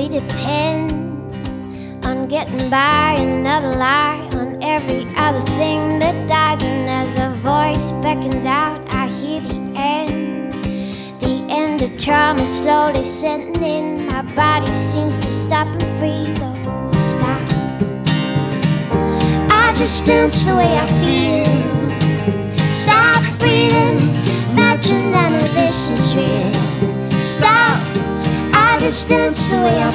we depend on getting by, another lie on every other thing that dies. And as a voice beckons out, I hear the end of trauma slowly setting in. My body seems to stop and freeze. Oh, stop. I just dance the way I feel. Stop breathing, imagine none of this is real. Stop, I just dance the way I